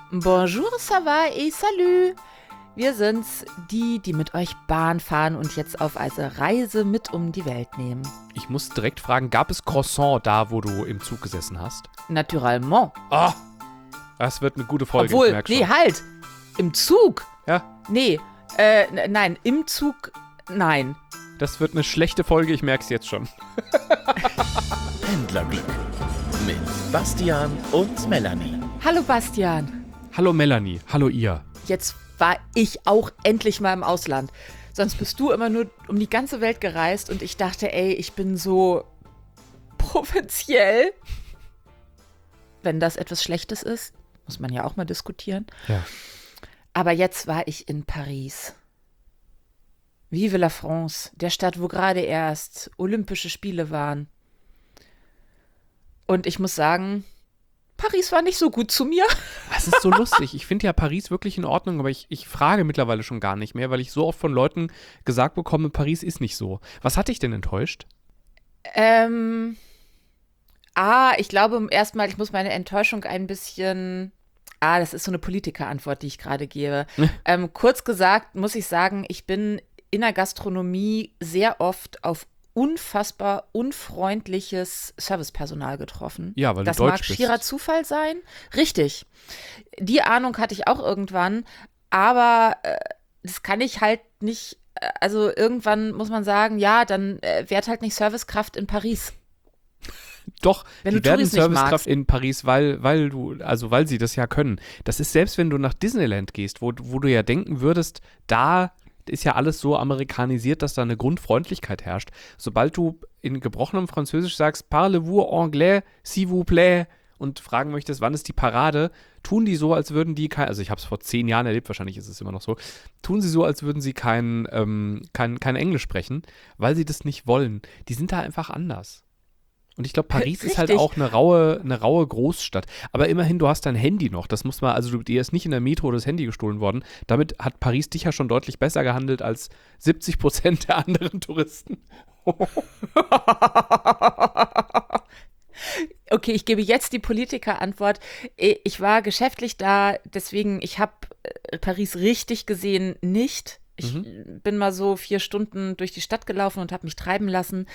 Bonjour, ça va et salut. Wir sind's, die mit euch Bahn fahren und jetzt auf eine Reise mit um die Welt nehmen. Ich muss direkt fragen, gab es Croissant da, wo du im Zug gesessen hast? Naturellement. Ah, das wird eine gute Folge, Obwohl, ich merk schon. halt, im Zug? Ja. Nee, nein, im Zug, nein. Das wird eine schlechte Folge, ich merk's jetzt schon. Pendlerglück mit Bastian und Melanie. Hallo Bastian. Hallo Melanie, hallo ihr. Jetzt war ich auch endlich mal im Ausland. Sonst bist du immer nur um die ganze Welt gereist und ich dachte, ey, ich bin so provinziell. Wenn das etwas Schlechtes ist, muss man ja auch mal diskutieren. Ja. Aber jetzt war ich in Paris. Vive la France, der Stadt, wo gerade erst Olympische Spiele waren. Und ich muss sagen, Paris war nicht so gut zu mir. Das ist so lustig. Ich finde ja Paris wirklich in Ordnung, aber ich frage mittlerweile schon gar nicht mehr, weil ich so oft von Leuten gesagt bekomme, Paris ist nicht so. Was hat dich denn enttäuscht? Ich glaube erstmal, ich muss meine Enttäuschung ein bisschen. Das ist so eine Politikerantwort, die ich gerade gebe. Kurz gesagt muss ich sagen, ich bin in der Gastronomie sehr oft auf unfassbar unfreundliches Servicepersonal getroffen. Ja, weil du das deutsch mag bist. schierer Zufall sein. Richtig. Die Ahnung hatte ich auch irgendwann, aber das kann ich halt nicht. Also irgendwann muss man sagen, ja, dann werd halt nicht Servicekraft in Paris. Doch, Wenn die du werden Touris nicht Servicekraft magst. in Paris, weil sie das ja können. Das ist selbst, wenn du nach Disneyland gehst, wo du ja denken würdest, da ist ja alles so amerikanisiert, dass da eine Grundfreundlichkeit herrscht. Sobald du in gebrochenem Französisch sagst, parlez-vous anglais, s'il vous plaît, und fragen möchtest, wann ist die Parade, tun die so, als würden die also ich habe es vor 10 Jahren erlebt, wahrscheinlich ist es immer noch so, tun sie so, als würden sie kein Englisch sprechen, weil sie das nicht wollen. Die sind da einfach anders. Und ich glaube, Paris ist halt Richtig. auch eine raue Großstadt. Aber immerhin, du hast dein Handy noch. Das muss man, also dir ist nicht in der Metro das Handy gestohlen worden. Damit hat Paris dich ja schon deutlich besser gehandelt als 70% der anderen Touristen. Okay, ich gebe jetzt die Politikerantwort. Ich war geschäftlich da, deswegen, ich habe Paris richtig gesehen nicht. Ich bin mal so 4 Stunden durch die Stadt gelaufen und habe mich treiben lassen.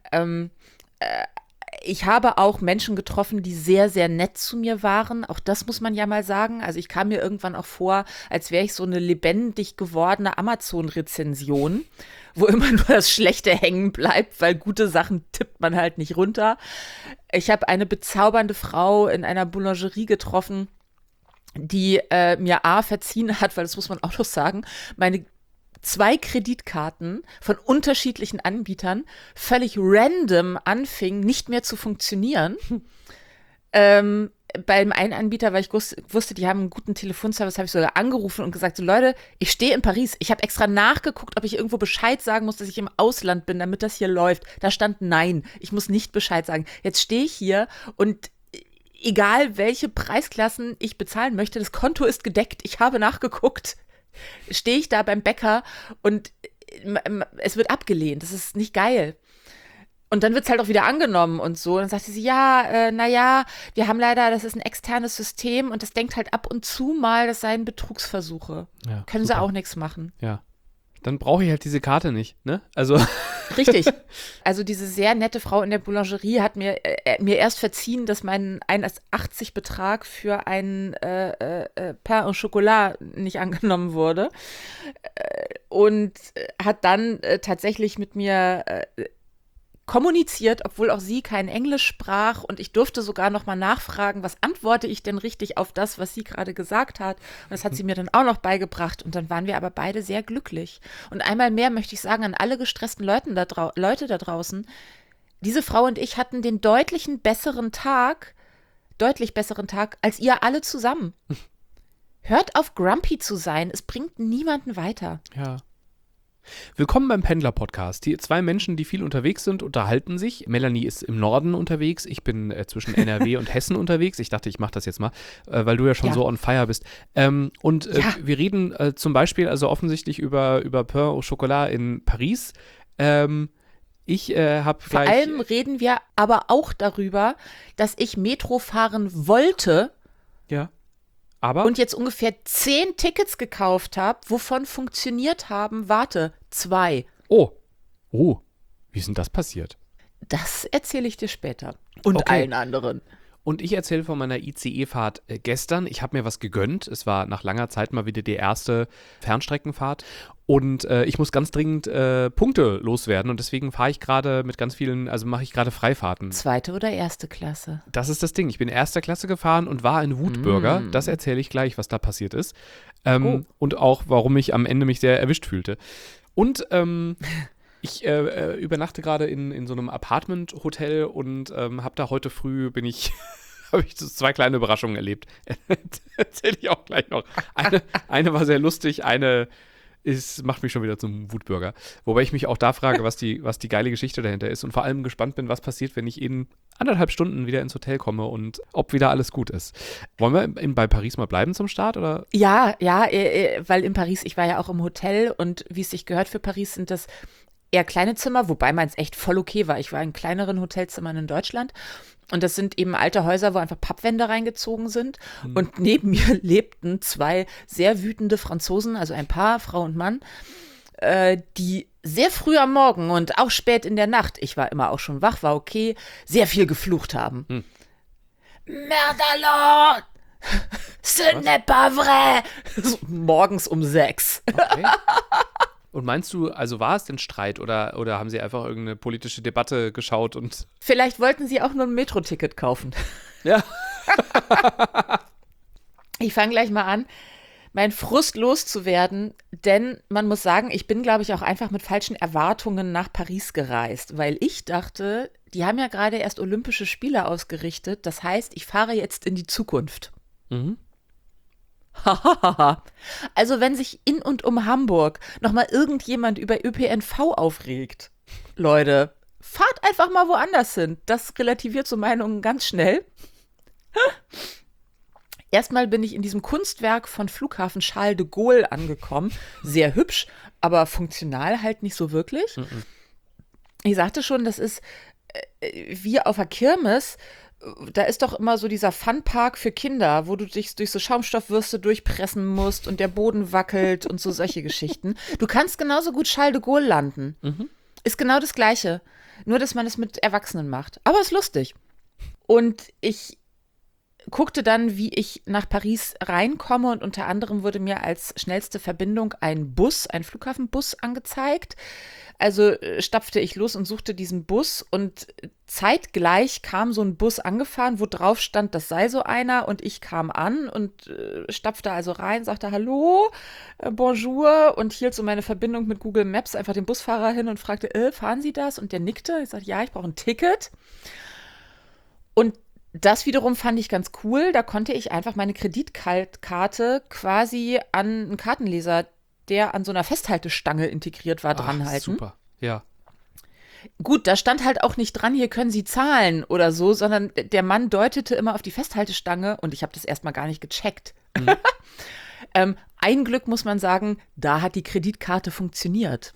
Ich habe auch Menschen getroffen, die sehr, sehr nett zu mir waren. Auch das muss man ja mal sagen. Also ich kam mir irgendwann auch vor, als wäre ich so eine lebendig gewordene Amazon-Rezension, wo immer nur das Schlechte hängen bleibt, weil gute Sachen tippt man halt nicht runter. Ich habe eine bezaubernde Frau in einer Boulangerie getroffen, die mir verziehen hat, weil das muss man auch noch sagen, meine 2 Kreditkarten von unterschiedlichen Anbietern völlig random anfingen, nicht mehr zu funktionieren. Beim einen Anbieter, weil ich wusste, die haben einen guten Telefonservice, habe ich sogar angerufen und gesagt, so Leute, ich stehe in Paris. Ich habe extra nachgeguckt, ob ich irgendwo Bescheid sagen muss, dass ich im Ausland bin, damit das hier läuft. Da stand nein, ich muss nicht Bescheid sagen. Jetzt stehe ich hier und egal, welche Preisklassen ich bezahlen möchte, das Konto ist gedeckt. Ich habe nachgeguckt. Stehe ich da beim Bäcker und es wird abgelehnt. Das ist nicht geil. Und dann wird es halt auch wieder angenommen und so. Und dann sagt sie, naja, wir haben leider, das ist ein externes System und das denkt halt ab und zu mal, das seien Betrugsversuche. Ja, Können super. sie auch nichts machen. Ja. Dann brauche ich halt diese Karte nicht, ne? Also. Richtig. Also diese sehr nette Frau in der Boulangerie hat mir erst verziehen, dass mein 1,80 Betrag für ein Pain au Chocolat nicht angenommen wurde. Und hat dann tatsächlich mit mir kommuniziert, obwohl auch sie kein Englisch sprach. Und ich durfte sogar noch mal nachfragen, was antworte ich denn richtig auf das, was sie gerade gesagt hat. Und das hat sie mir dann auch noch beigebracht. Und dann waren wir aber beide sehr glücklich. Und einmal mehr möchte ich sagen an alle gestressten Leute da draußen, diese Frau und ich hatten den deutlich besseren Tag, als ihr alle zusammen. Hört auf, grumpy zu sein. Es bringt niemanden weiter. Ja. Willkommen beim Pendler-Podcast. Die 2 Menschen, die viel unterwegs sind, unterhalten sich. Melanie ist im Norden unterwegs. Ich bin zwischen NRW und Hessen unterwegs. Ich dachte, ich mache das jetzt mal, weil du ja schon so on fire bist. Wir reden zum Beispiel also offensichtlich über Pain au Chocolat in Paris. Ich habe Vor allem reden wir aber auch darüber, dass ich Metro fahren wollte. Ja. Aber und jetzt ungefähr 10 Tickets gekauft habe, wovon funktioniert haben, 2. Oh, wie ist denn das passiert? Das erzähle ich dir später. Und Okay. allen anderen. Und ich erzähle von meiner ICE-Fahrt gestern. Ich habe mir was gegönnt. Es war nach langer Zeit mal wieder die erste Fernstreckenfahrt. Und ich muss ganz dringend Punkte loswerden. Und deswegen fahre ich gerade mit ganz vielen, also mache ich gerade Freifahrten. 2. oder 1. Klasse? Das ist das Ding. Ich bin erster Klasse gefahren und war ein Wutbürger. Das erzähle ich gleich, was da passiert ist. Und auch, warum ich am Ende mich sehr erwischt fühlte. Und ich übernachte gerade in so einem Apartment-Hotel und habe da heute früh habe ich so 2 kleine Überraschungen erlebt. Erzähle ich auch gleich noch. Eine war sehr lustig, eine macht mich schon wieder zum Wutbürger. Wobei ich mich auch da frage, was die geile Geschichte dahinter ist und vor allem gespannt bin, was passiert, wenn ich in 1,5 Stunden wieder ins Hotel komme und ob wieder alles gut ist. Wollen wir bei Paris mal bleiben zum Start, oder? Ja, weil in Paris, ich war ja auch im Hotel und wie es sich gehört für Paris, sind das eher kleine Zimmer, wobei meins echt voll okay war. Ich war in kleineren Hotelzimmern in Deutschland und das sind eben alte Häuser, wo einfach Pappwände reingezogen sind und neben mir lebten 2 sehr wütende Franzosen, also ein Paar, Frau und Mann, die sehr früh am Morgen und auch spät in der Nacht, ich war immer auch schon wach, war okay, sehr viel geflucht haben. Merde alors! Ce n'est pas vrai! So, morgens um 6. Okay. Und meinst du, also war es denn Streit oder haben sie einfach irgendeine politische Debatte geschaut und. Vielleicht wollten sie auch nur ein Metro-Ticket kaufen. Ja. Ich fange gleich mal an, meinen Frust loszuwerden, denn man muss sagen, ich bin, glaube ich, auch einfach mit falschen Erwartungen nach Paris gereist, weil ich dachte, die haben ja gerade erst Olympische Spiele ausgerichtet, das heißt, ich fahre jetzt in die Zukunft. Mhm. Also wenn sich in und um Hamburg nochmal irgendjemand über ÖPNV aufregt, Leute, fahrt einfach mal woanders hin. Das relativiert so Meinungen ganz schnell. Erstmal bin ich in diesem Kunstwerk von Flughafen Charles de Gaulle angekommen. Sehr hübsch, aber funktional halt nicht so wirklich. Ich sagte schon, das ist wie auf der Kirmes. Da ist doch immer so dieser Funpark für Kinder, wo du dich durch so Schaumstoffwürste durchpressen musst und der Boden wackelt und so solche Geschichten. Du kannst genauso gut Charles de Gaulle landen. Ist genau das Gleiche. Nur, dass man es mit Erwachsenen macht. Aber ist lustig. Und ich guckte dann, wie ich nach Paris reinkomme und unter anderem wurde mir als schnellste Verbindung ein Flughafenbus angezeigt. Also stapfte ich los und suchte diesen Bus und zeitgleich kam so ein Bus angefahren, wo drauf stand, das sei so einer und ich kam an und stapfte also rein, sagte Hallo, bonjour und hielt so meine Verbindung mit Google Maps einfach den Busfahrer hin und fragte, fahren Sie das? Und der nickte. Ich sagte, ja, ich brauche ein Ticket. Und das wiederum fand ich ganz cool. Da konnte ich einfach meine Kreditkarte quasi an einen Kartenleser, der an so einer Festhaltestange integriert war, dranhalten. Super, ja. Gut, da stand halt auch nicht dran, hier können Sie zahlen oder so, sondern der Mann deutete immer auf die Festhaltestange und ich habe das erstmal gar nicht gecheckt. Ein Glück muss man sagen, da hat die Kreditkarte funktioniert.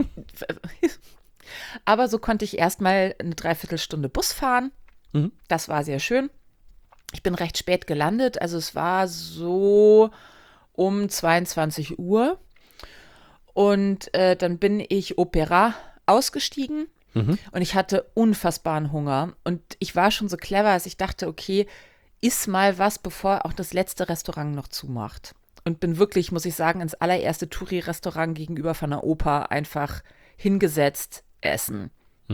Aber so konnte ich erstmal eine Dreiviertelstunde Bus fahren. Das war sehr schön. Ich bin recht spät gelandet, also es war so um 22 Uhr. Und dann bin ich Opéra ausgestiegen und ich hatte unfassbaren Hunger. Und ich war schon so clever, dass ich dachte, okay, iss mal was, bevor auch das letzte Restaurant noch zumacht. Und bin wirklich, muss ich sagen, ins allererste Touri-Restaurant gegenüber von der Oper einfach hingesetzt, essen.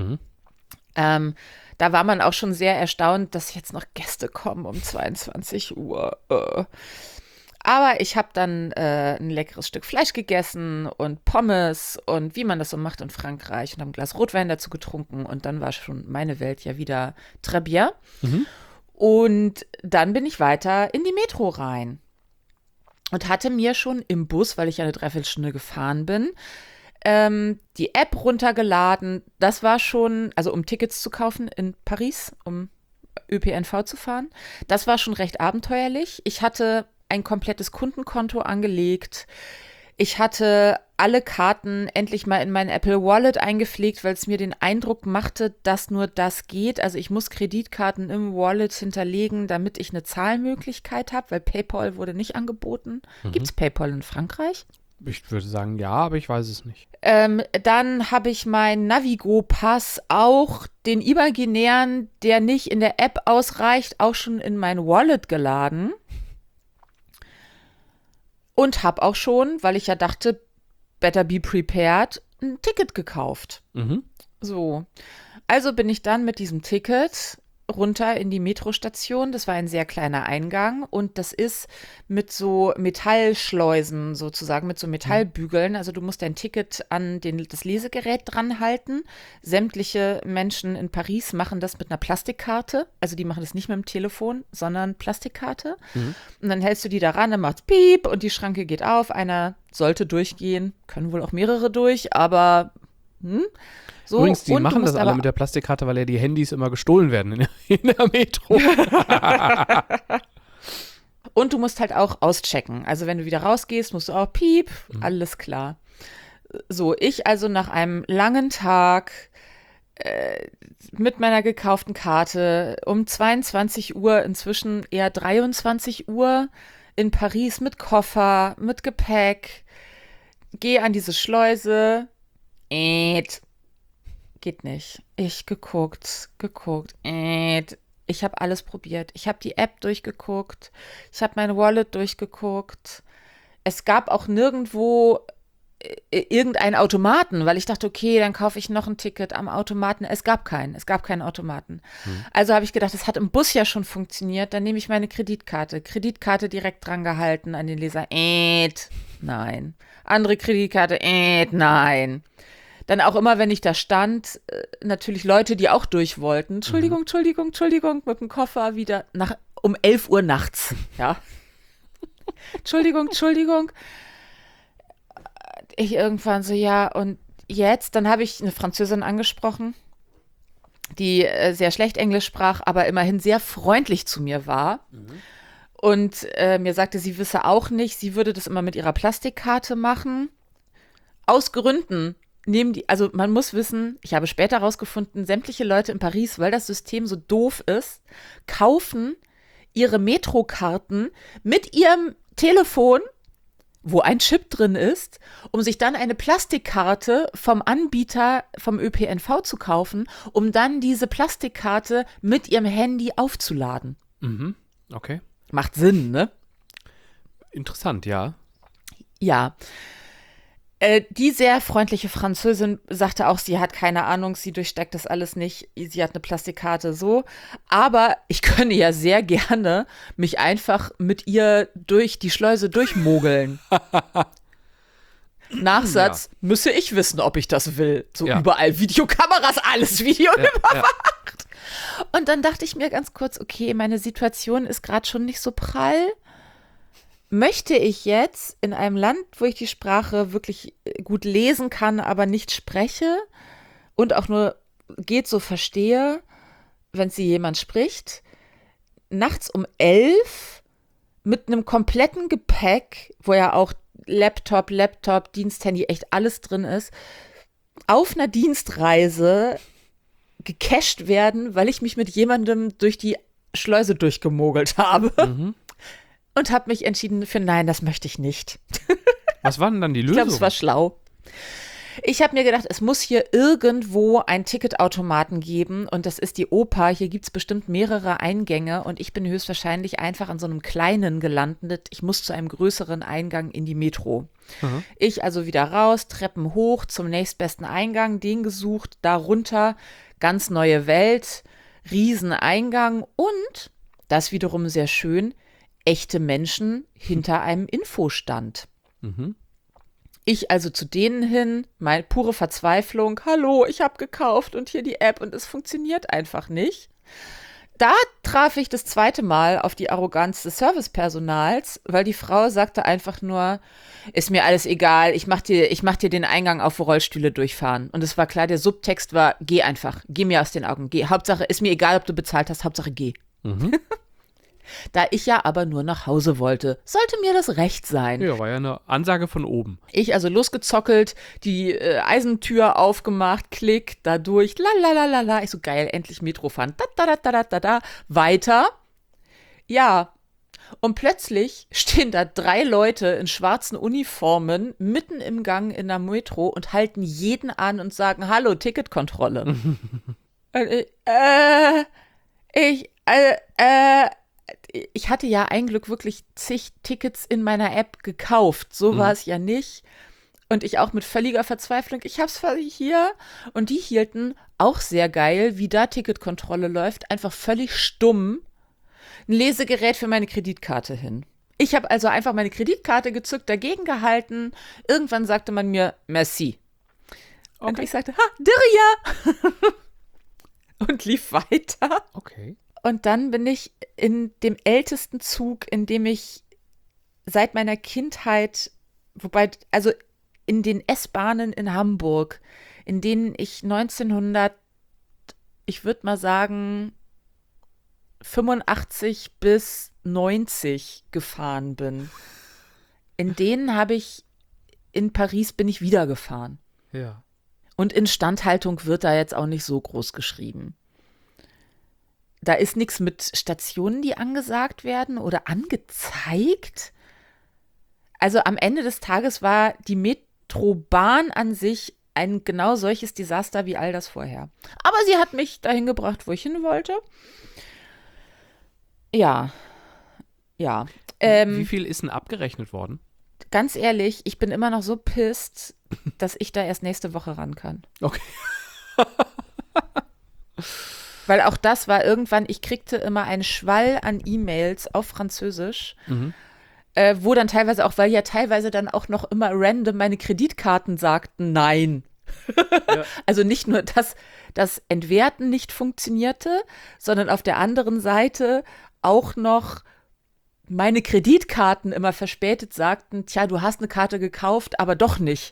Da war man auch schon sehr erstaunt, dass jetzt noch Gäste kommen um 22 Uhr. Aber ich habe dann ein leckeres Stück Fleisch gegessen und Pommes und wie man das so macht in Frankreich und habe ein Glas Rotwein dazu getrunken und dann war schon meine Welt ja wieder très bien. Und dann bin ich weiter in die Metro rein und hatte mir schon im Bus, weil ich ja eine Dreiviertelstunde gefahren bin, die App runtergeladen. Das war schon, also um Tickets zu kaufen in Paris, um ÖPNV zu fahren. Das war schon recht abenteuerlich. Ich hatte ein komplettes Kundenkonto angelegt. Ich hatte alle Karten endlich mal in mein Apple Wallet eingepflegt, weil es mir den Eindruck machte, dass nur das geht. Also ich muss Kreditkarten im Wallet hinterlegen, damit ich eine Zahlmöglichkeit habe, weil PayPal wurde nicht angeboten. Gibt es PayPal in Frankreich? Ich würde sagen, ja, aber ich weiß es nicht. Dann habe ich meinen Navigo-Pass, auch den imaginären, der nicht in der App ausreicht, auch schon in mein Wallet geladen. Und habe auch schon, weil ich ja dachte, better be prepared, ein Ticket gekauft. So, also bin ich dann mit diesem Ticket runter in die Metrostation. Das war ein sehr kleiner Eingang und das ist mit so Metallschleusen sozusagen, mit so Metallbügeln. Also du musst dein Ticket an das Lesegerät dran halten. Sämtliche Menschen in Paris machen das mit einer Plastikkarte. Also die machen das nicht mit dem Telefon, sondern Plastikkarte. Und dann hältst du die da ran, dann macht's Piep und die Schranke geht auf. Einer sollte durchgehen, können wohl auch mehrere durch, aber so. Übrigens, die und machen das alle mit der Plastikkarte, weil ja die Handys immer gestohlen werden in der Metro. Und du musst halt auch auschecken. Also wenn du wieder rausgehst, musst du auch piep, alles klar. So, ich also nach einem langen Tag mit meiner gekauften Karte um 22 Uhr, inzwischen eher 23 Uhr in Paris mit Koffer, mit Gepäck, gehe an diese Schleuse, geht nicht. Ich geguckt. Ich habe alles probiert. Ich habe die App durchgeguckt. Ich habe mein Wallet durchgeguckt. Es gab auch nirgendwo irgendeinen Automaten, weil ich dachte, okay, dann kaufe ich noch ein Ticket am Automaten. Es gab keinen Automaten. Also habe ich gedacht, das hat im Bus ja schon funktioniert. Dann nehme ich meine Kreditkarte direkt dran gehalten an den Leser. Nein. Andere Kreditkarte. Nein. Dann auch immer, wenn ich da stand, natürlich Leute, die auch durch wollten. Entschuldigung, mit dem Koffer wieder um 11 Uhr nachts. Ja. Entschuldigung. Ich irgendwann so, ja, und jetzt? Dann habe ich eine Französin angesprochen, die sehr schlecht Englisch sprach, aber immerhin sehr freundlich zu mir war. Und mir sagte, sie wisse auch nicht, sie würde das immer mit ihrer Plastikkarte machen. Aus Gründen. Also man muss wissen, ich habe später herausgefunden, sämtliche Leute in Paris, weil das System so doof ist, kaufen ihre Metrokarten mit ihrem Telefon, wo ein Chip drin ist, um sich dann eine Plastikkarte vom Anbieter vom ÖPNV zu kaufen, um dann diese Plastikkarte mit ihrem Handy aufzuladen. Okay. Macht Sinn, ne? Interessant, ja. Ja. Die sehr freundliche Französin sagte auch, sie hat keine Ahnung, sie durchsteckt das alles nicht, sie hat eine Plastikkarte so, aber ich könne ja sehr gerne mich einfach mit ihr durch die Schleuse durchmogeln. Nachsatz, müsse ich wissen, ob ich das will. So überall Videokameras, alles Video überwacht. Und dann dachte ich mir ganz kurz, okay, meine Situation ist gerade schon nicht so prall. Möchte ich jetzt in einem Land, wo ich die Sprache wirklich gut lesen kann, aber nicht spreche und auch nur geht so verstehe, wenn sie jemand spricht, nachts um 11 mit einem kompletten Gepäck, wo ja auch Laptop, Diensthandy, echt alles drin ist, auf einer Dienstreise gecasht werden, weil ich mich mit jemandem durch die Schleuse durchgemogelt habe. Und habe mich entschieden für nein, das möchte ich nicht. Was war denn dann die Lösung? Ich glaube, es war schlau. Ich habe mir gedacht, es muss hier irgendwo einen Ticketautomaten geben und das ist die Oper. Hier gibt es bestimmt mehrere Eingänge und ich bin höchstwahrscheinlich einfach an so einem kleinen gelandet. Ich muss zu einem größeren Eingang in die Metro. Ich also wieder raus, Treppen hoch zum nächstbesten Eingang, den gesucht, da runter, ganz neue Welt, Rieseneingang und, das wiederum sehr schön, echte Menschen hinter einem Infostand. Ich also zu denen hin, meine pure Verzweiflung, hallo, ich habe gekauft und hier die App und es funktioniert einfach nicht. Da traf ich das zweite Mal auf die Arroganz des Servicepersonals, weil die Frau sagte einfach nur, ist mir alles egal, ich mach dir den Eingang auf, wo Rollstühle durchfahren. Und es war klar, der Subtext war, geh einfach, geh mir aus den Augen, geh. Hauptsache, ist mir egal, ob du bezahlt hast, Hauptsache geh. Da ich ja aber nur nach Hause wollte, sollte mir das recht sein. Ja, war ja eine Ansage von oben. Ich also losgezockelt, die Eisentür aufgemacht, klick, da durch, la. Ich so, geil, endlich Metro fahren. Da. Weiter. Ja. Und plötzlich stehen da 3 Leute in schwarzen Uniformen mitten im Gang in der Metro und halten jeden an und sagen, hallo, Ticketkontrolle. Ich hatte ja ein Glück wirklich zig Tickets in meiner App gekauft. So war es ja nicht. Und ich auch mit völliger Verzweiflung, ich hab's hier. Und die hielten auch sehr geil, wie da Ticketkontrolle läuft, einfach völlig stumm ein Lesegerät für meine Kreditkarte hin. Ich habe also einfach meine Kreditkarte gezückt, dagegen gehalten. Irgendwann sagte man mir, merci. Okay. Und ich sagte, Dirja! Und lief weiter. Okay. Und dann bin ich in dem ältesten Zug, in dem ich seit meiner Kindheit, wobei, also in den S-Bahnen in Hamburg, in denen ich 1900, ich würde mal sagen, 85 bis 90 gefahren bin. In denen in Paris bin ich wieder gefahren. Ja. Und Instandhaltung wird da jetzt auch nicht so groß geschrieben. Da ist nichts mit Stationen, die angesagt werden oder angezeigt. Also am Ende des Tages war die Metrobahn an sich ein genau solches Desaster wie all das vorher. Aber sie hat mich dahin gebracht, wo ich hin wollte. Ja. Wie viel ist denn abgerechnet worden? Ganz ehrlich, ich bin immer noch so pisst, dass ich da erst nächste Woche ran kann. Okay. Weil auch das war irgendwann, ich kriegte immer einen Schwall an E-Mails auf Französisch, wo dann teilweise auch, weil ja teilweise dann auch noch immer random meine Kreditkarten sagten, nein. Ja. Also nicht nur, dass das Entwerten nicht funktionierte, sondern auf der anderen Seite auch noch meine Kreditkarten immer verspätet sagten, tja, du hast eine Karte gekauft, aber doch nicht.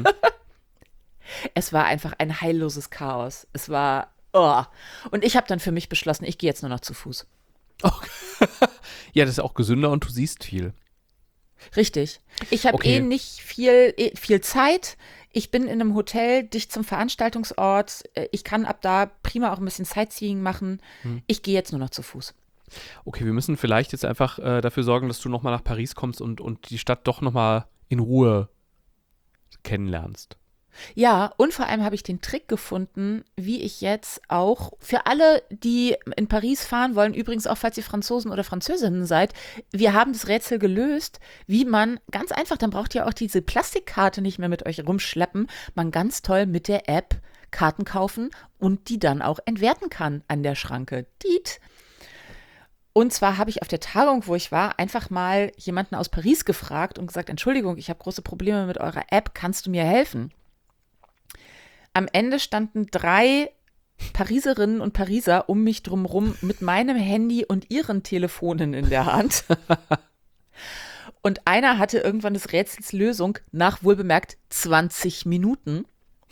Es war einfach ein heilloses Chaos. Es war, Und ich habe dann für mich beschlossen, ich gehe jetzt nur noch zu Fuß. Okay. Ja, das ist auch gesünder und du siehst viel. Richtig. Ich habe nicht viel Zeit. Ich bin in einem Hotel dicht zum Veranstaltungsort. Ich kann ab da prima auch ein bisschen Sightseeing machen. Ich gehe jetzt nur noch zu Fuß. Okay, wir müssen vielleicht jetzt einfach dafür sorgen, dass du nochmal nach Paris kommst und die Stadt doch nochmal in Ruhe kennenlernst. Ja, und vor allem habe ich den Trick gefunden, wie ich jetzt auch für alle, die in Paris fahren wollen, übrigens auch, falls ihr Franzosen oder Französinnen seid, wir haben das Rätsel gelöst, wie man ganz einfach, dann braucht ihr auch diese Plastikkarte nicht mehr mit euch rumschleppen, man ganz toll mit der App Karten kaufen und die dann auch entwerten kann an der Schranke. Diet. Und zwar habe ich auf der Tagung, wo ich war, einfach mal jemanden aus Paris gefragt und gesagt, Entschuldigung, ich habe große Probleme mit eurer App, kannst du mir helfen? Am Ende standen 3 Pariserinnen und Pariser um mich drumherum mit meinem Handy und ihren Telefonen in der Hand. Und einer hatte irgendwann des Rätsels Lösung nach wohlbemerkt 20 Minuten.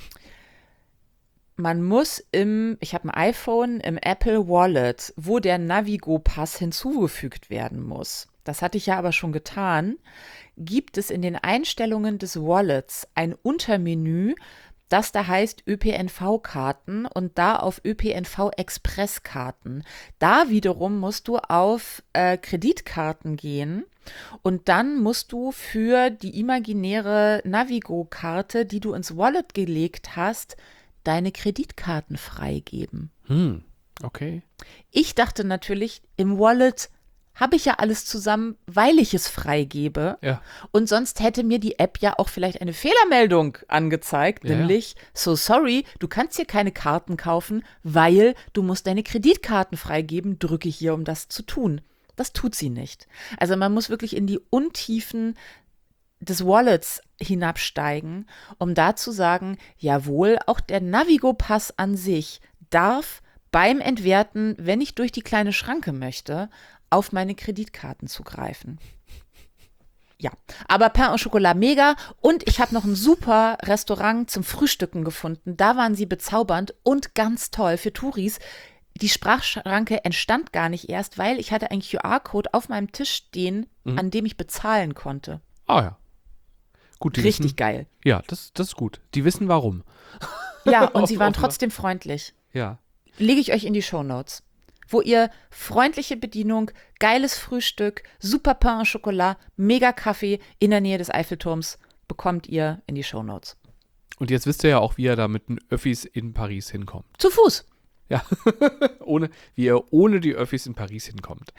Man muss ich habe ein iPhone, im Apple Wallet, wo der Navigo-Pass hinzugefügt werden muss. Das hatte ich ja aber schon getan. Gibt es in den Einstellungen des Wallets ein Untermenü, das da heißt ÖPNV-Karten und da auf ÖPNV-Express-Karten. Da wiederum musst du auf Kreditkarten gehen und dann musst du für die imaginäre Navigo-Karte, die du ins Wallet gelegt hast, deine Kreditkarten freigeben. Okay. Ich dachte natürlich, im Wallet habe ich ja alles zusammen, weil ich es freigebe. Ja. Und sonst hätte mir die App ja auch vielleicht eine Fehlermeldung angezeigt, nämlich, so sorry, du kannst hier keine Karten kaufen, weil du musst deine Kreditkarten freigeben, drücke hier, um das zu tun. Das tut sie nicht. Also man muss wirklich in die Untiefen des Wallets hinabsteigen, um da zu sagen, jawohl, auch der Navigo-Pass an sich darf beim Entwerten, wenn ich durch die kleine Schranke möchte, auf meine Kreditkarten zugreifen. Ja, aber Pain au Chocolat mega und ich habe noch ein super Restaurant zum Frühstücken gefunden. Da waren sie bezaubernd und ganz toll für Touris. Die Sprachschranke entstand gar nicht erst, weil ich hatte einen QR-Code auf meinem Tisch stehen, an dem ich bezahlen konnte. Ah ja. Gut, die Richtig wissen, geil. Ja, das ist gut. Die wissen warum. Ja, und sie waren Offenbar. trotzdem freundlich. Ja. Lege ich euch in die Shownotes, wo ihr freundliche Bedienung, geiles Frühstück, super Pain au Chocolat, mega Kaffee in der Nähe des Eiffelturms bekommt ihr in die Shownotes. Und jetzt wisst ihr ja auch, wie ihr da mit den Öffis in Paris hinkommt. Zu Fuß. Ja, wie ihr ohne die Öffis in Paris hinkommt.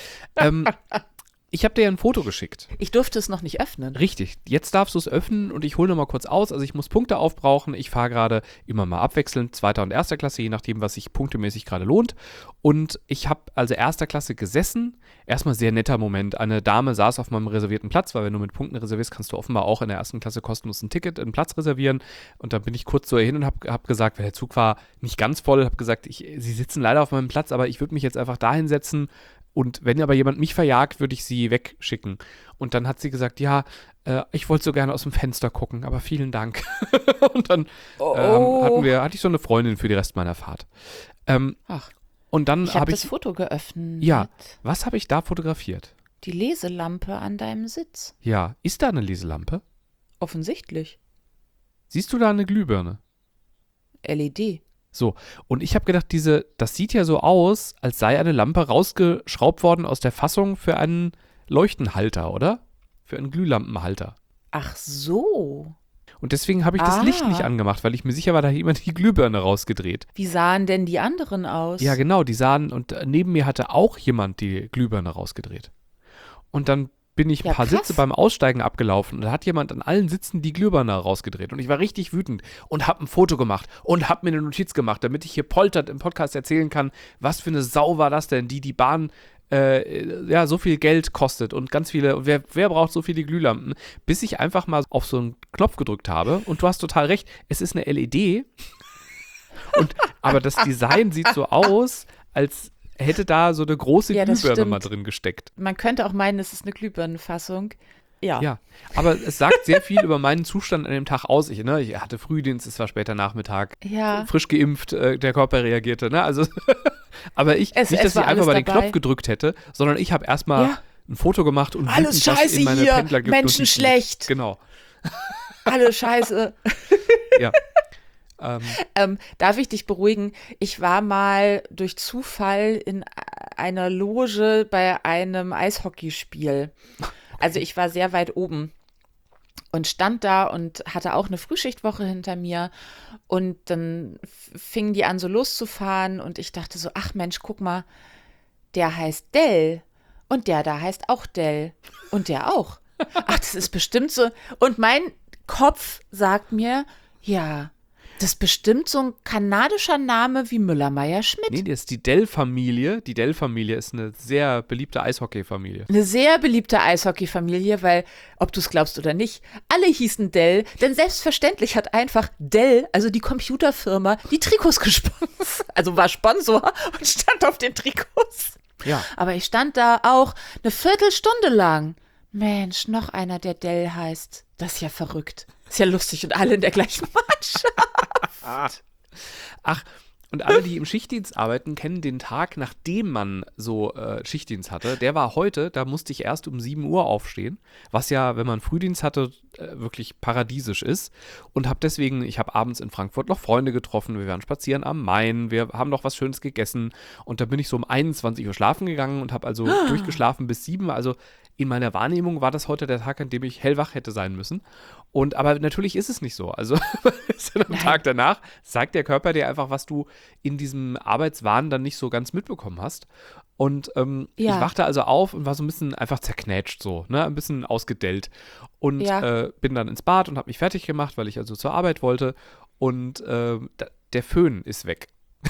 Ich habe dir ja ein Foto geschickt. Ich durfte es noch nicht öffnen. Richtig, jetzt darfst du es öffnen und ich hole noch mal kurz aus. Also ich muss Punkte aufbrauchen. Ich fahre gerade immer mal abwechselnd, 2. und 1. Klasse, je nachdem, was sich punktemäßig gerade lohnt. Und ich habe also 1. Klasse gesessen. Erstmal sehr netter Moment. Eine Dame saß auf meinem reservierten Platz, weil wenn du mit Punkten reservierst, kannst du offenbar auch in der 1. Klasse kostenlos ein Ticket, einen Platz reservieren. Und dann bin ich kurz so hin und hab gesagt, weil der Zug war nicht ganz voll, habe gesagt, Sie sitzen leider auf meinem Platz, aber ich würde mich jetzt einfach da hinsetzen. Und wenn aber jemand mich verjagt, würde ich sie wegschicken. Und dann hat sie gesagt, ja, ich wollte so gerne aus dem Fenster gucken, aber vielen Dank. Und dann hatte ich so eine Freundin für den Rest meiner Fahrt. Ach, und dann ich habe das Foto geöffnet. Ja, was habe ich da fotografiert? Die Leselampe an deinem Sitz. Ja, ist da eine Leselampe? Offensichtlich. Siehst du da eine Glühbirne? LED. So, und ich habe gedacht, das sieht ja so aus, als sei eine Lampe rausgeschraubt worden aus der Fassung für einen Leuchtenhalter, oder? Für einen Glühlampenhalter. Ach so. Und deswegen habe ich das Licht nicht angemacht, weil ich mir sicher war, da hat jemand die Glühbirne rausgedreht. Wie sahen denn die anderen aus? Ja, genau, die sahen, und neben mir hatte auch jemand die Glühbirne rausgedreht. Und dann bin ich ein paar Sitze beim Aussteigen abgelaufen und da hat jemand an allen Sitzen die Glühbirne rausgedreht. Und ich war richtig wütend und habe ein Foto gemacht und habe mir eine Notiz gemacht, damit ich hier poltert im Podcast erzählen kann, was für eine Sau war das denn, die Bahn so viel Geld kostet und ganz viele, wer braucht so viele Glühlampen, bis ich einfach mal auf so einen Knopf gedrückt habe und du hast total recht, es ist eine LED, aber das Design sieht so aus, als hätte da so eine große Glühbirne mal drin gesteckt. Man könnte auch meinen, es ist eine Glühbirnenfassung. Ja, aber es sagt sehr viel über meinen Zustand an dem Tag aus. Ich hatte Frühdienst, es war später Nachmittag, frisch geimpft, der Körper reagierte. Ne? Also, aber nicht, dass ich einfach mal den Knopf gedrückt hätte, sondern ich habe erstmal ein Foto gemacht und alles scheiße in meine hier, Menschen schlecht. Genau. Alles scheiße. Ja. Darf ich dich beruhigen? Ich war mal durch Zufall in einer Loge bei einem Eishockeyspiel. Also ich war sehr weit oben und stand da und hatte auch eine Frühschichtwoche hinter mir und dann fingen die an so loszufahren und ich dachte so, ach Mensch, guck mal, der heißt Dell und der da heißt auch Dell und der auch. Ach, das ist bestimmt so. Und mein Kopf sagt mir, ja, das ist bestimmt so ein kanadischer Name wie Müller-Meyer-Schmidt. Nee, das ist die Dell-Familie. Die Dell-Familie ist eine sehr beliebte Eishockey-Familie. Eine sehr beliebte Eishockey-Familie, weil, ob du es glaubst oder nicht, alle hießen Dell, denn selbstverständlich hat einfach Dell, also die Computerfirma, die Trikots gesponsert. Also war Sponsor und stand auf den Trikots. Ja. Aber ich stand da auch eine Viertelstunde lang. Mensch, noch einer, der Dell heißt. Das ist ja verrückt. Ist ja lustig und alle in der gleichen Mannschaft. Ach, und alle, die im Schichtdienst arbeiten, kennen den Tag, nachdem man so Schichtdienst hatte. Der war heute, da musste ich erst um 7 Uhr aufstehen, was ja, wenn man Frühdienst hatte, wirklich paradiesisch ist. Und ich habe abends in Frankfurt noch Freunde getroffen, wir waren spazieren am Main, wir haben noch was Schönes gegessen. Und da bin ich so um 21 Uhr schlafen gegangen und habe also durchgeschlafen bis 7. Also in meiner Wahrnehmung war das heute der Tag, an dem ich hellwach hätte sein müssen. Aber natürlich ist es nicht so. Also am Tag danach sagt der Körper dir einfach, was du in diesem Arbeitswahn dann nicht so ganz mitbekommen hast. Und ich wachte also auf und war so ein bisschen einfach zerknätscht so, ne, ein bisschen ausgedellt. Und bin dann ins Bad und habe mich fertig gemacht, weil ich also zur Arbeit wollte. Und der Föhn ist weg.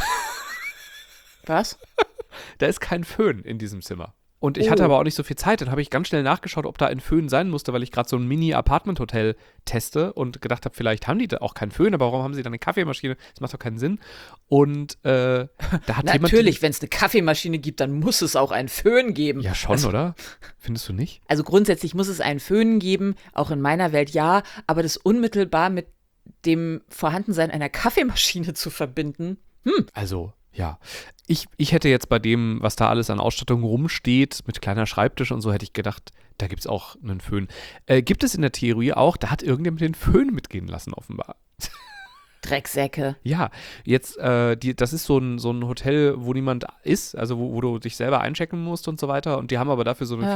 Was? Da ist kein Föhn in diesem Zimmer. Und ich hatte aber auch nicht so viel Zeit. Dann habe ich ganz schnell nachgeschaut, ob da ein Föhn sein musste, weil ich gerade so ein Mini-Apartment-Hotel teste und gedacht habe, vielleicht haben die da auch keinen Föhn, aber warum haben sie da eine Kaffeemaschine? Das macht doch keinen Sinn. Und da hat jemand... Natürlich, wenn es eine Kaffeemaschine gibt, dann muss es auch einen Föhn geben. Ja, schon, oder? Findest du nicht? Also grundsätzlich muss es einen Föhn geben, auch in meiner Welt ja, aber das unmittelbar mit dem Vorhandensein einer Kaffeemaschine zu verbinden, Also... Ja, ich hätte jetzt bei dem, was da alles an Ausstattung rumsteht, mit kleiner Schreibtisch und so, hätte ich gedacht, da gibt es auch einen Föhn. Gibt es in der Theorie auch, da hat irgendjemand den Föhn mitgehen lassen, offenbar. Drecksäcke. Ja, jetzt, das ist so ein Hotel, wo niemand ist, also wo du dich selber einchecken musst und so weiter. Und die haben aber dafür so eine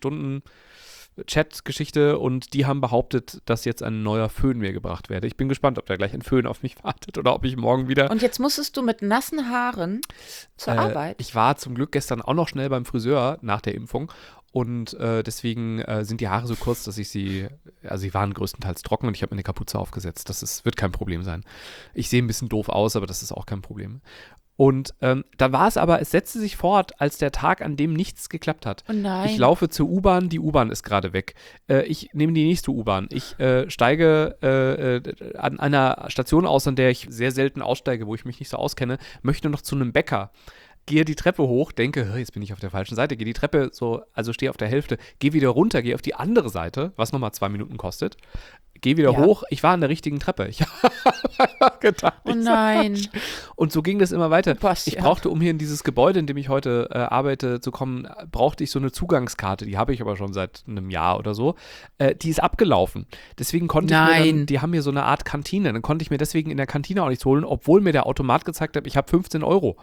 24-Stunden-Chat-Geschichte und die haben behauptet, dass jetzt ein neuer Föhn mir gebracht werde. Ich bin gespannt, ob da gleich ein Föhn auf mich wartet oder ob ich morgen wieder. Und jetzt musstest du mit nassen Haaren zur Arbeit. Ich war zum Glück gestern auch noch schnell beim Friseur nach der Impfung. Und deswegen sind die Haare so kurz, dass ich sie waren größtenteils trocken und ich habe mir eine Kapuze aufgesetzt. Wird kein Problem sein. Ich sehe ein bisschen doof aus, aber das ist auch kein Problem. Und da war es aber, es setzte sich fort als der Tag, an dem nichts geklappt hat. Oh nein. Ich laufe zur U-Bahn, die U-Bahn ist gerade weg. Ich nehme die nächste U-Bahn. Ich steige an einer Station aus, an der ich sehr selten aussteige, wo ich mich nicht so auskenne, möchte noch zu einem Bäcker. Gehe die Treppe hoch, denke, jetzt bin ich auf der falschen Seite, gehe die Treppe so, also stehe auf der Hälfte, gehe wieder runter, gehe auf die andere Seite, was nochmal 2 Minuten kostet, gehe wieder hoch, ich war an der richtigen Treppe. Ich habe gedacht, oh nein. Und so ging das immer weiter. Bastian. Ich brauchte, um hier in dieses Gebäude, in dem ich heute arbeite, zu kommen, brauchte ich so eine Zugangskarte, die habe ich aber schon seit einem Jahr oder so. Die ist abgelaufen. Deswegen konnte ich mir dann, die haben hier so eine Art Kantine, dann konnte ich mir deswegen in der Kantine auch nichts holen, obwohl mir der Automat gezeigt hat, ich habe 15 Euro.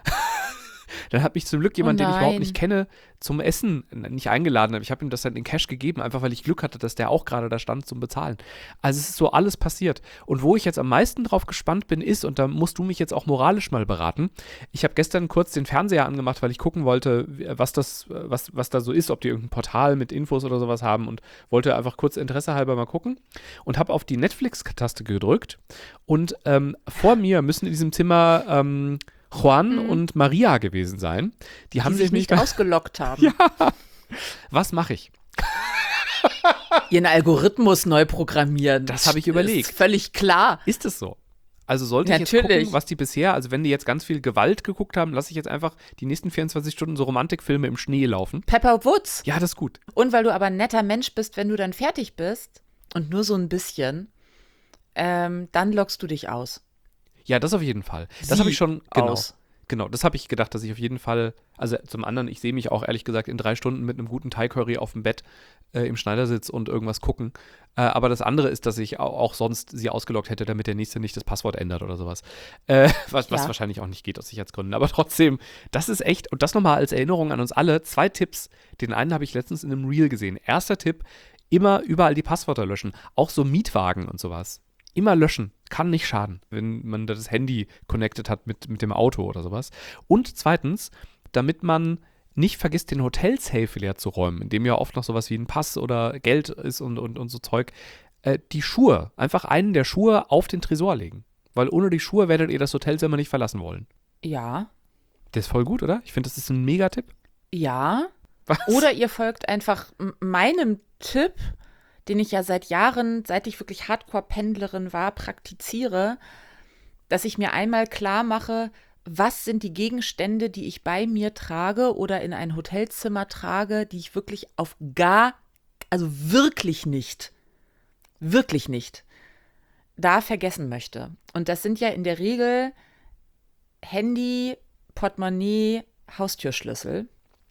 Dann hat mich zum Glück jemand, den ich überhaupt nicht kenne, zum Essen nicht eingeladen. Ich habe ihm das dann in Cash gegeben, einfach weil ich Glück hatte, dass der auch gerade da stand zum Bezahlen. Also es ist so alles passiert. Und wo ich jetzt am meisten drauf gespannt bin, ist, und da musst du mich jetzt auch moralisch mal beraten, ich habe gestern kurz den Fernseher angemacht, weil ich gucken wollte, was da so ist, ob die irgendein Portal mit Infos oder sowas haben und wollte einfach kurz Interesse halber mal gucken und habe auf die Netflix-Taste gedrückt und vor mir müssen in diesem Zimmer Juan und Maria gewesen sein. Die haben sich nicht ausgelockt haben. Ja. Was mache ich? Ihren Algorithmus neu programmieren. Das habe ich überlegt. Ist völlig klar. Ist es so? Also sollte ich jetzt gucken, was die bisher, also wenn die jetzt ganz viel Gewalt geguckt haben, lasse ich jetzt einfach die nächsten 24 Stunden so Romantikfilme im Schnee laufen. Pepper Woods. Ja, das ist gut. Und weil du aber ein netter Mensch bist, wenn du dann fertig bist und nur so ein bisschen, dann loggst du dich aus. Ja, das auf jeden Fall. Das habe ich schon, genau, das habe ich gedacht, dass ich auf jeden Fall, also zum anderen, ich sehe mich auch ehrlich gesagt in 3 Stunden mit einem guten Thai-Curry auf dem Bett im Schneidersitz und irgendwas gucken. Aber das andere ist, dass ich auch sonst sie ausgeloggt hätte, damit der Nächste nicht das Passwort ändert oder sowas. Was wahrscheinlich auch nicht geht aus Sicherheitsgründen. Aber trotzdem, das ist echt, und das nochmal als Erinnerung an uns alle, 2 Tipps. Den einen habe ich letztens in einem Reel gesehen. Erster Tipp, immer überall die Passwörter löschen. Auch so Mietwagen und sowas. Immer löschen, kann nicht schaden, wenn man das Handy connected hat mit dem Auto oder sowas. Und zweitens, damit man nicht vergisst, den Hotelsafe leer zu räumen, in dem ja oft noch sowas wie ein Pass oder Geld ist und so Zeug, die Schuhe, einfach einen der Schuhe auf den Tresor legen. Weil ohne die Schuhe werdet ihr das Hotelzimmer nicht verlassen wollen. Ja. Das ist voll gut, oder? Ich finde, das ist ein Megatipp. Ja. Was? Oder ihr folgt einfach meinem Tipp, den ich ja seit Jahren, seit ich wirklich Hardcore-Pendlerin war, praktiziere, dass ich mir einmal klar mache, was sind die Gegenstände, die ich bei mir trage oder in ein Hotelzimmer trage, die ich wirklich wirklich nicht, da vergessen möchte. Und das sind ja in der Regel Handy, Portemonnaie, Haustürschlüssel.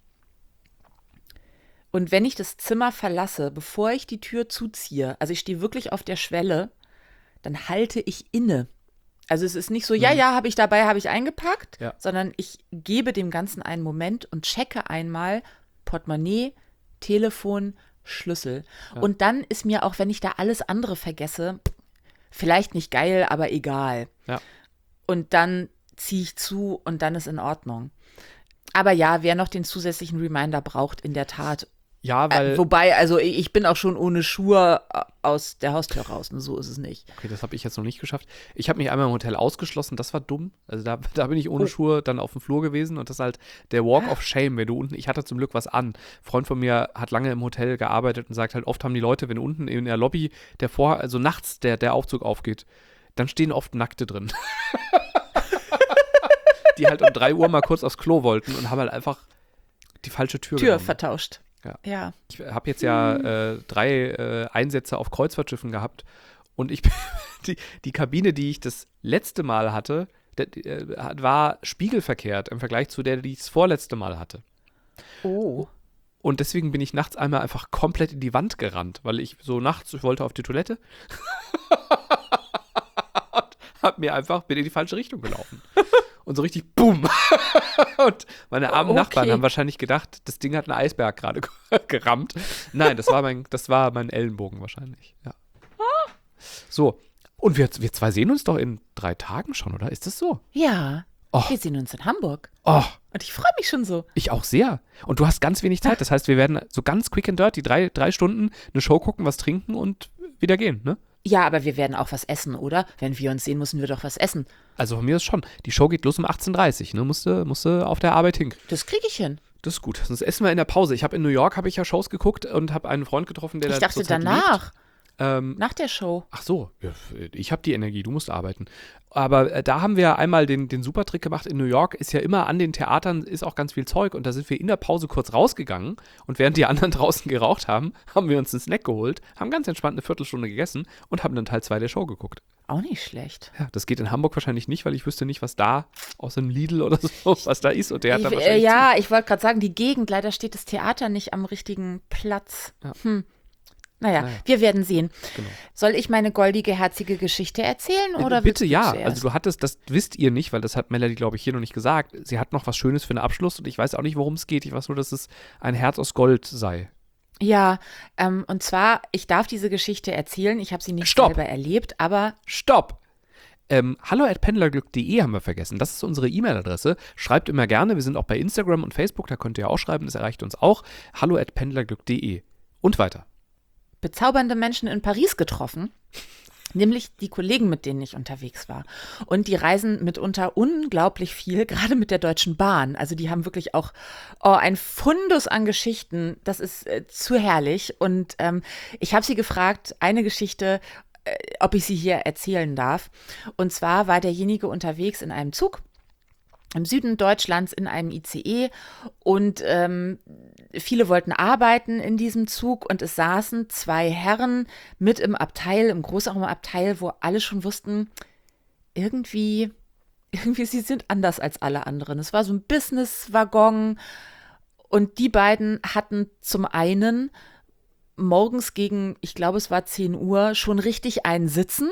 Und wenn ich das Zimmer verlasse, bevor ich die Tür zuziehe, also ich stehe wirklich auf der Schwelle, dann halte ich inne. Also es ist nicht so, habe ich dabei, habe ich eingepackt, sondern ich gebe dem Ganzen einen Moment und checke einmal Portemonnaie, Telefon, Schlüssel. Ja. Und dann ist mir auch, wenn ich da alles andere vergesse, vielleicht nicht geil, aber egal. Ja. Und dann ziehe ich zu und dann ist in Ordnung. Aber ja, wer noch den zusätzlichen Reminder braucht, in der Tat. Ja, weil. Wobei, also ich bin auch schon ohne Schuhe aus der Haustür raus, und so ist es nicht. Okay, das habe ich jetzt noch nicht geschafft. Ich habe mich einmal im Hotel ausgeschlossen, das war dumm. Also da bin ich ohne Schuhe dann auf dem Flur gewesen und das ist halt der Walk of Shame, wenn du unten, ich hatte zum Glück was an. Ein Freund von mir hat lange im Hotel gearbeitet und sagt halt, oft haben die Leute, wenn unten in der Lobby also nachts der Aufzug aufgeht, dann stehen oft Nackte drin. Die halt um 3 Uhr mal kurz aufs Klo wollten und haben halt einfach die falsche Tür genommen. Vertauscht. Ja. Ich habe jetzt 3 Einsätze auf Kreuzfahrtschiffen gehabt und die Kabine, die ich das letzte Mal hatte, war spiegelverkehrt im Vergleich zu der, die ich das vorletzte Mal hatte. Oh. Und deswegen bin ich nachts einmal einfach komplett in die Wand gerannt, weil ich so nachts, ich wollte auf die Toilette. Bin in die falsche Richtung gelaufen. Und so richtig BUM. Und meine armen Nachbarn haben wahrscheinlich gedacht, das Ding hat einen Eisberg gerade gerammt. Nein, das war mein Ellenbogen wahrscheinlich. Ja. So. Und wir zwei sehen uns doch in 3 Tagen schon, oder? Ist das so? Ja. Oh. Wir sehen uns in Hamburg. Oh, Und ich freue mich schon so. ich auch sehr. Und du hast ganz wenig Zeit. Das heißt, wir werden so ganz quick and dirty 3 Stunden eine Show gucken, was trinken und wieder gehen, ne? Ja, aber wir werden auch was essen, oder? Wenn wir uns sehen, müssen wir doch was essen. Also von mir ist schon. Die Show geht los um 18:30 Uhr, ne? Musste auf der Arbeit hinkriegen. Das kriege ich hin. Das ist gut. Sonst essen wir in der Pause. In New York habe ich ja Shows geguckt und habe einen Freund getroffen, der Ich da dachte zurzeit danach. lebt. Nach der Show. Ach so, ja, ich habe die Energie, du musst arbeiten. Aber da haben wir einmal den Supertrick gemacht. In New York ist ja immer an den Theatern ist auch ganz viel Zeug und da sind wir in der Pause kurz rausgegangen und während die anderen draußen geraucht haben, haben wir uns einen Snack geholt, haben ganz entspannt eine Viertelstunde gegessen und haben dann Teil 2 der Show geguckt. Auch nicht schlecht. Ja, das geht in Hamburg wahrscheinlich nicht, weil ich wüsste nicht, was da aus einem Lidl oder so, was da ist und der hat da wahrscheinlich Ja, ich wollte gerade sagen, die Gegend, leider steht das Theater nicht am richtigen Platz. Ja. Naja, wir werden sehen. Genau. Soll ich meine goldige, herzige Geschichte erzählen? Oder bitte willst du ja. zuerst? Also du hattest, das wisst ihr nicht, weil das hat Melanie, glaube ich, hier noch nicht gesagt. Sie hat noch was Schönes für einen Abschluss und ich weiß auch nicht, worum es geht. Ich weiß nur, dass es ein Herz aus Gold sei. Ja, und zwar, ich darf diese Geschichte erzählen. Ich habe sie nicht Stopp. selber erlebt, aber Stopp! hallo@pendlerglück.de haben wir vergessen. Das ist unsere E-Mail-Adresse. Schreibt immer gerne. Wir sind auch bei Instagram und Facebook. Da könnt ihr auch schreiben. Das erreicht uns auch. hallo@pendlerglück.de. Und weiter. bezaubernde Menschen in Paris getroffen, nämlich die Kollegen, mit denen ich unterwegs war. Und die reisen mitunter unglaublich viel, gerade mit der Deutschen Bahn. Also die haben wirklich auch ein Fundus an Geschichten. Das ist zu herrlich. Und ich habe sie gefragt, eine Geschichte, ob ich sie hier erzählen darf. Und zwar war derjenige unterwegs in einem Zug im Süden Deutschlands in einem ICE und viele wollten arbeiten in diesem Zug und es saßen 2 Herren mit im Abteil, im Großraumabteil, wo alle schon wussten, irgendwie sie sind anders als alle anderen. Es war so ein Business-Waggon und die beiden hatten zum einen morgens gegen, ich glaube es war 10 Uhr, schon richtig einen Sitzen.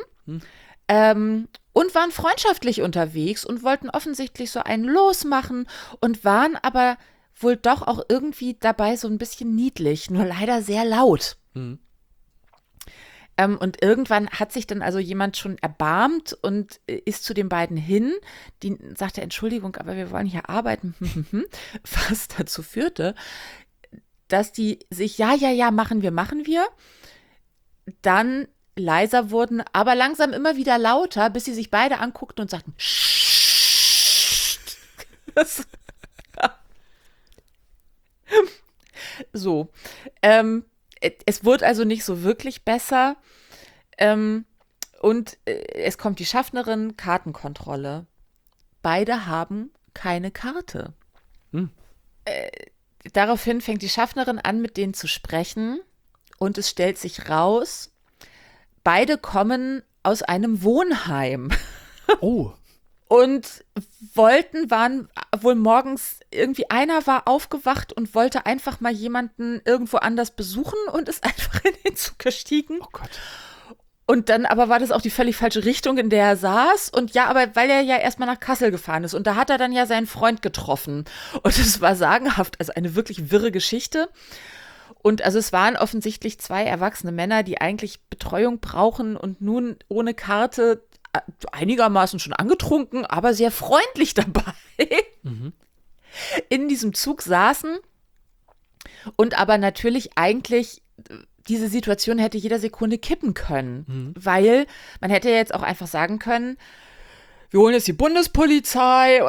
Und waren freundschaftlich unterwegs und wollten offensichtlich so einen losmachen und waren aber wohl doch auch irgendwie dabei so ein bisschen niedlich, nur leider sehr laut. Und irgendwann hat sich dann also jemand schon erbarmt und ist zu den beiden hin. Die sagte, Entschuldigung, aber wir wollen hier arbeiten. Was dazu führte, dass die sich, ja, machen wir. Dann leiser wurden, aber langsam immer wieder lauter, bis sie sich beide anguckten und sagten, so. Es wurde also nicht so wirklich besser. Und es kommt die Schaffnerin, Kartenkontrolle. Beide haben keine Karte. Daraufhin fängt die Schaffnerin an, mit denen zu sprechen. Und es stellt sich raus, beide kommen aus einem Wohnheim. Oh. Und waren wohl morgens, irgendwie einer war aufgewacht und wollte einfach mal jemanden irgendwo anders besuchen und ist einfach in den Zug gestiegen. Oh Gott. Und dann aber war das auch die völlig falsche Richtung, in der er saß. Und ja, aber weil er ja erstmal nach Kassel gefahren ist. Und da hat er dann ja seinen Freund getroffen. Und es war sagenhaft, also eine wirklich wirre Geschichte. Und also es waren offensichtlich 2 erwachsene Männer, die eigentlich Betreuung brauchen und nun ohne Karte einigermaßen schon angetrunken, aber sehr freundlich dabei in diesem Zug saßen und aber natürlich eigentlich diese Situation hätte jeder Sekunde kippen können, weil man hätte jetzt auch einfach sagen können, wir holen jetzt die Bundespolizei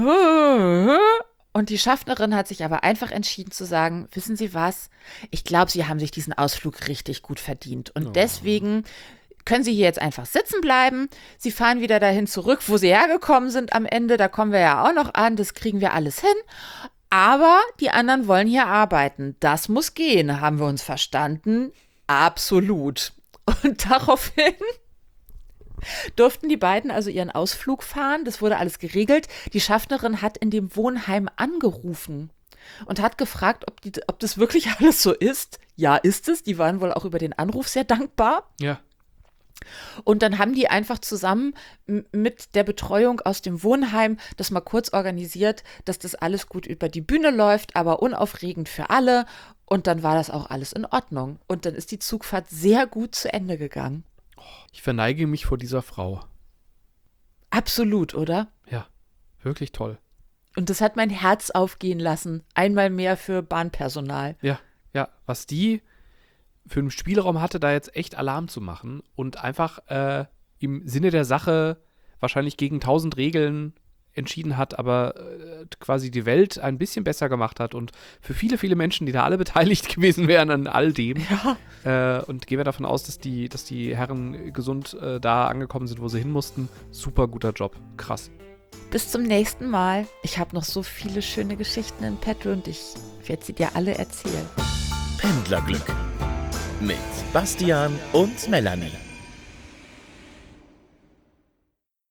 und die Schaffnerin hat sich aber einfach entschieden zu sagen, wissen Sie was, ich glaube, Sie haben sich diesen Ausflug richtig gut verdient und deswegen können Sie hier jetzt einfach sitzen bleiben. Sie fahren wieder dahin zurück, wo Sie hergekommen sind am Ende. Da kommen wir ja auch noch an. Das kriegen wir alles hin. Aber die anderen wollen hier arbeiten. Das muss gehen. Haben wir uns verstanden? Absolut. Und daraufhin durften die beiden also ihren Ausflug fahren. Das wurde alles geregelt. Die Schaffnerin hat in dem Wohnheim angerufen und hat gefragt, ob das wirklich alles so ist. Ja, ist es. Die waren wohl auch über den Anruf sehr dankbar. Ja. Und dann haben die einfach zusammen mit der Betreuung aus dem Wohnheim das mal kurz organisiert, dass das alles gut über die Bühne läuft, aber unaufregend für alle. Und dann war das auch alles in Ordnung. Und dann ist die Zugfahrt sehr gut zu Ende gegangen. Ich verneige mich vor dieser Frau. Absolut, oder? Ja, wirklich toll. Und das hat mein Herz aufgehen lassen. Einmal mehr für Bahnpersonal. Ja, was die für einen Spielraum hatte, da jetzt echt Alarm zu machen und einfach im Sinne der Sache wahrscheinlich gegen 1000 Regeln entschieden hat, aber quasi die Welt ein bisschen besser gemacht hat und für viele, viele Menschen, die da alle beteiligt gewesen wären an all dem. Ja. Und gehen wir davon aus, dass die Herren gesund da angekommen sind, wo sie hin mussten. Super guter Job. Krass. Bis zum nächsten Mal. Ich habe noch so viele schöne Geschichten in petto und ich werde sie dir alle erzählen. Pendlerglück mit Bastian und Melanie.